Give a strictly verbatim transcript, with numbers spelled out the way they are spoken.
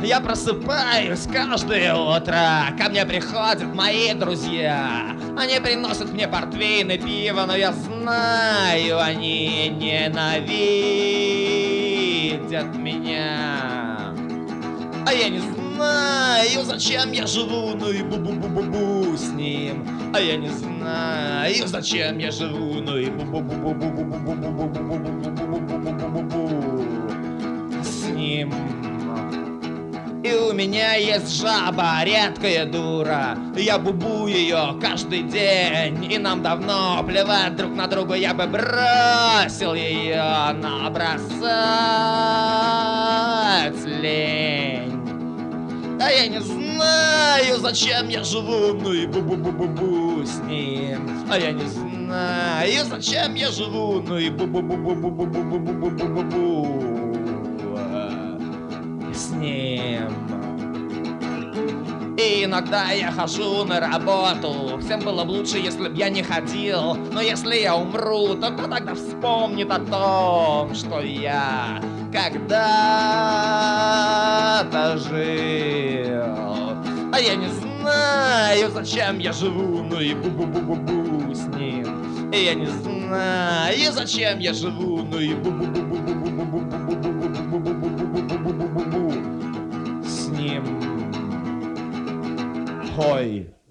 Я просыпаюсь каждое утро, ко мне приходят мои друзья. Они приносят мне портвейн и пиво, но я знаю, они ненавидят меня. А я не знаю, зачем я живу, ну и бу-бу-бу-бу-бу с ним. А я не знаю, зачем я живу, ну и бу-бу-бу-бу-бу-бу-бу-бу-бу-бу-бу-бу с ним. И у меня есть жаба, редкая дура. Я бубу ее каждый день. И нам давно плевать друг на друга. Я бы бросил ее, но бросать лень. А я не знаю, зачем я живу, ну и бу-бу-бу-бу-бу с ним. А я не знаю, зачем я живу, ну и бу-бу-бу-бу-бу-бу-бу-бу-бу-бу с ним. И иногда я хожу на работу. Всем было бы лучше, если б я не ходил. Но если я умру, то кто тогда вспомнит о том, что я когда-то жил? А я не знаю, зачем я живу, ну и бу-бу-бу-бу-бу с ним. И я не знаю, зачем я живу, ну и бу-бу-бу-бу-бу-бу-бу-бу-бу-бу-бу-бу-бу-бу-бу с ним. Ой.